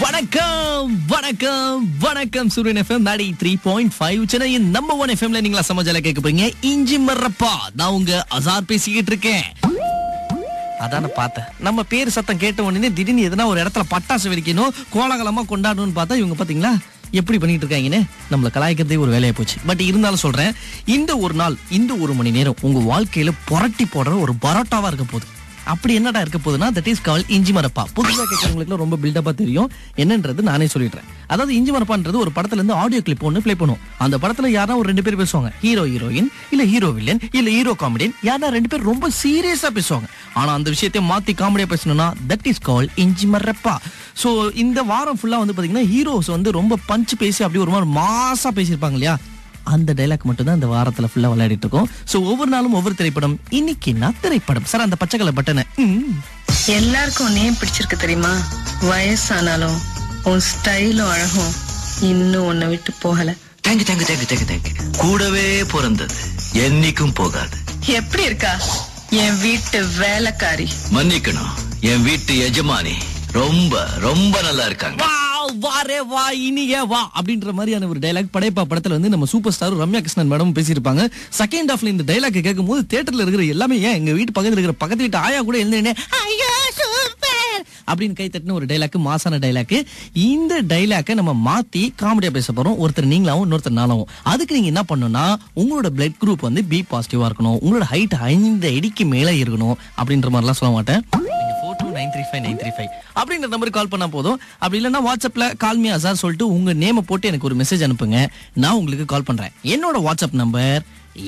வணக்கம் வணக்கம் வணக்கம் சூரியன் எஃப்எம் 93.5 சென்னையின் நம்பர் 1 எஃப்எம்ல நீங்களா சமாஜால கேட்க போறீங்க. இஞ்சி மர்றப்பா, நான் உங்க அசார் பேசிக்கிட்டு இருக்கேன். அதான பார்த்தேன், நம்ம பேர் சத்தம் கேட்ட உடனே திடீர்னு எதனா ஒரு இடத்துல பட்டாசு வெடிக்கணும், கோலாகலமா கொண்டாடணும்னு பார்த்தா இவங்க பாத்தீங்களா எப்படி பண்ணிட்டு இருக்காங்கன்னு நம்மள கலாய்க்கிறதே ஒரு வேலையா போச்சு. பட் இருந்தாலும் சொல்றேன், இந்த ஒரு நாள், இந்த ஒரு மணி நேரம் உங்க வாழ்க்கையில புரட்டி போடுற ஒரு பரோட்டாவா இருக்க போகுது. அப்படி என்னடா இருக்க போகுதுன்னா, தட் இஸ் கால் இஞ்சி மரப்பா. புதுசாக கேட்கறவங்களுக்கு ரொம்ப பில்டப்பா தெரியும் என்னன்றது நானே சொல்லிடுறேன். அதாவது இஞ்சி மரப்பான்றது ஒரு படத்துல இருந்து ஆடியோ கிளிப் ஒன்று பிளே பண்ணுவோம். அந்த படத்துல யாரா ஒரு 2 பேர் பேசுவாங்க, ஹீரோ ஹீரோயின், இல்ல ஹீரோ வில்லன், இல்ல ஹீரோ காமெடியன், யாரா 2 பேர் ரொம்ப சீரியஸா பேசுவாங்க. ஆனா அந்த விஷயத்தை மாத்தி காமெடியா பேசணும்னா தட் இஸ் கால் இஞ்சி மரப்பா. சோ இந்த வாரம் ஃபுல்லா வந்து பாத்தீங்கன்னா ஹீரோஸ் வந்து ரொம்ப பஞ்ச் பேசி அப்படி ஒரு மாதிரி மாசா பேசியிருப்பாங்க இல்லையா, அந்த டைலாக் மட்டும் தான் இந்த வாரத்துல ஃபுல்லா விளையாடிட்டு இருக்கோம். சோ ஒவ்வொரு நாளும் ஒவ்வொரு திரைப்படம். இன்னைக்கு நான் திரைப்படம் சார், அந்த பச்சை கலர் பட்டனை எல்லாருக்கும் நேம் பிடிச்சிருக்கு தெரியுமா? வயசானாலும் உன் ஸ்டைலும் அழகும் இன்னும் உன்னை விட்டு போகல. தேங்க்யூ. கூடவே பிறந்தது என்னைக்கும் போகாது. எப்படி இருக்கா என் வீட்டு வேலைக்காரி? மன்னிக்கணும், என் வீட்டு எஜமானி ரொம்ப ரொம்ப நல்லா இருக்காங்க. வாரே வா இனிய வா அப்படின்ற மாதிரியான ஒரு டைலாக் படைப்பா படத்துல வந்து நம்ம super star Ramya Krishnan madam பேசியிருப்பாங்க. செகண்ட் ஹாஃப்ல இந்த டைலாக் கேட்கும் போது தியேட்டர்ல இருக்கிற எல்லாமே, ஏன் எங்க வீட்டு பக்கத்துல இருக்கிற பக்கத்து வீட்டு ஆயா கூட எழுந்தேனே ஐயா சூப்பர் அப்படின்னு கை தட்டின ஒரு டைலாக், மாசான டைலாக். இந்த டைலாக்கை நம்ம மாத்தி காமெடியா பேச போறோம். ஒருத்தர் நீங்களாவும் இன்னொருத்தர் நாளாவும். அதுக்கு நீங்க என்ன பண்ணணும்னா, உங்களோட பிளட் குரூப் வந்து பி பாசிட்டிவா இருக்கணும், உங்களோட ஹைட் 5 அடிக்கு மேல இருக்கணும் அப்படின்ற மாதிரிலாம் சொல்ல மாட்டேன். 42935935 அப்படின்ற நம்பருக்கு கால் பண்ணா போதும். அப்படி இல்லைன்னா வாட்ஸ்அப்ல கால் மீ அசார் சொல்லிட்டு உங்க நேமை போட்டு எனக்கு ஒரு மெசேஜ் அனுப்புங்க, நான் உங்களுக்கு கால் பண்றேன். என்னோட வாட்ஸ்அப் நம்பர்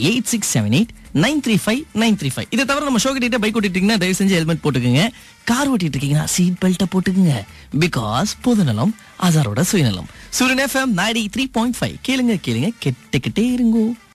8678935935. இதை தவிர நம்ம ஷோ கிட்ட பைக் ஓட்டிட்டீங்கன்னா தயவு செஞ்சு ஹெல்மெட் போட்டுக்கோங்க. கார் ஓட்டிட்டு இருக்கீங்கன்னா சீட் பெல்ட்டை போட்டுக்குங்க. பிகாஸ் பொதுநலம் அசாரோட சுயநலம். சூரியன் எஃப்எம் 93.5 கேளுங்க கேட்டுக்கிட்டே இருங்கோ.